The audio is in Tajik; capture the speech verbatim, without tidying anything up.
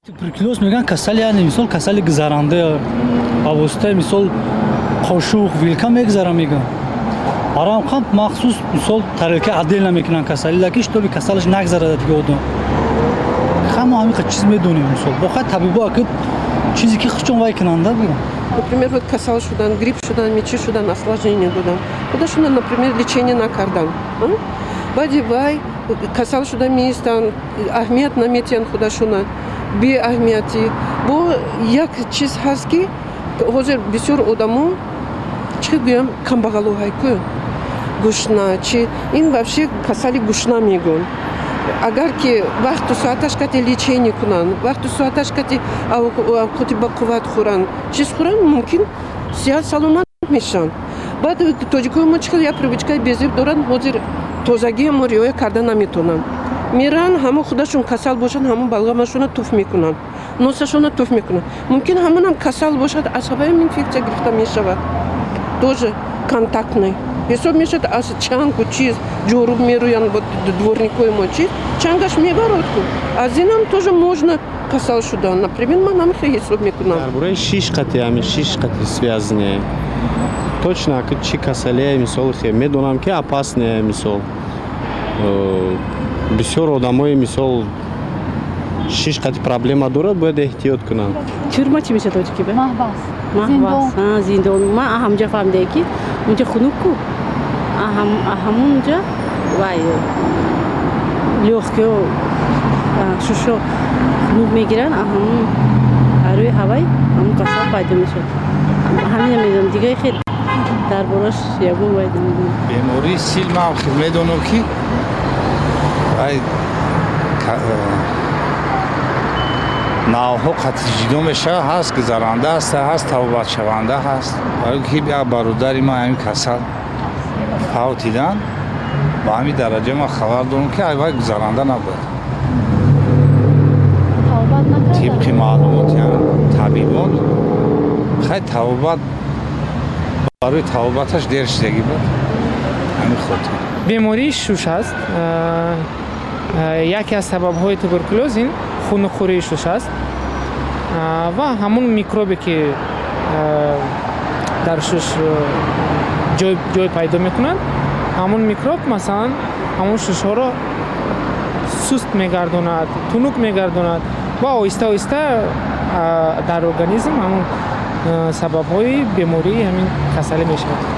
Tuberkuloz میگن کسل یعنی مثال کسل گذرنده اواسطه مثال قاشق ویلکا میگذره میگن آرام خام مخصوص مثال ترکه عدل نمیکنن کسلی لکیش تو کسلش نگذره دیگه آدم خام همین چیز میدونیم مثال بخاطر طبیبا که چیزی که خودشون وای کننده بگم Например, вот касал шудан, грипп шудан, мечи шудан, осложнение шудан. Куда шудан, например, лечение на кардан. Бади вай, касал шудан мистан, ахмет наметян худа шуна, би ахмети. Бо як чиз хаски, хозер бисёр одаму, чӣ гӯям камбағалу ҳайку, гӯшна, чи ин вообще касали гӯшна мегӯн. Агар ки вақту соаташ кати лечение кунанд, вақту соаташ кати авқоти ба қувват хӯранд, чиз хӯранд мумкин сеҳат саломат мешаванд. Баъд тоҷикои мо чӣ хел як привычкаи безеб доранд, ҳозир тозагии мо риоя карда наметавонанд. Меран ҳамо худашон касал бошад, ҳамо балғамашона туф мекунанд, носашона туф мекунанд. Мумкин ҳамонам касал бошад, аз сабаби инфекция гирифта мешавад. Тоже контактный. Хисоб мешавад аз чангу чиз ҷоруб мерӯянд бо дворникои мо чиз чангаш мебарад ку аз инам тоже можно касал шудан. Например, ман ҳамихе ҳисоб мекунам. Дар бораи шиш қати ҳами шиш қати связане точно ки чӣ касалие мисол хе медонам ки опасне мисол бисёр одамои мисол шиш қати проблема дорад бояд эҳтиёт кунанд. Тюрма чӣ мешавад тоҷики ба? Маҳбас. Маҳбас. Зиндон. Ман ҳамҷа фаҳмидем ки унҷа хунук ку. ҳамунҷа вай лёгкиё шушо хунук мегиранд, ҳамун рӯи ҳавай ҳамун касал пайдо мешавад. ҳамина медонам, дигари хел дар бораш ягон вай намедонам. Бемории сил ман медонам ки вай навъҳо қатъи ҷудо мешавад, ҳаст гузаранда аст, ҳаст тавбатшаванда ҳаст. Барои ки як бародари ман ҳамин касал фавтидан, ба ҳамин дараҷа ман хабар дорам ки ай вай гузаранда набуд. Тибқи маълумоти табибон хай тавбат барои тавбаташ дер шидагӣ буд. ҳамин хотир бемории шуш аст. яке аз сабабҳои туберкулёз ин хунукхӯрии шуш аст ва ҳамун микробе ки дар шуш ҷой пайдо мекунад, ҳамун микроб масалан ҳамун шушҳоро суст мегардонад, тунук мегардонад ва оҳиста оҳиста дар организм ҳамун сабабҳои бемории ҳамин касале мешавад.